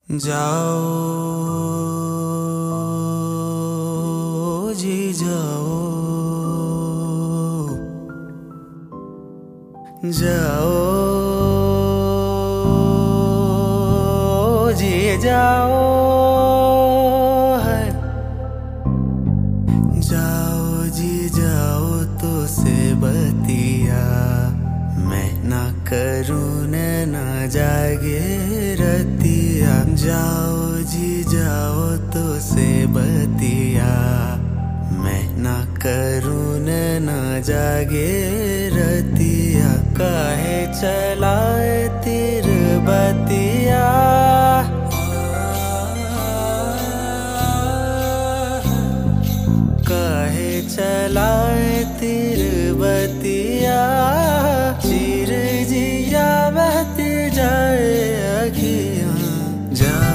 जाओ जी जाओ, जाओ जी जाओ है। जाओ जी जाओ तो से बतिया, मैं ना करूँ ना जागे रतिया। जाओ जी जाओ तो से बतिया, मैं ना करूँ ना जागे रतिया। काहे चलाए तिर बतिया, काहे चलाए तिर बतिया। चिर जिया बहती जाए अखियाँ।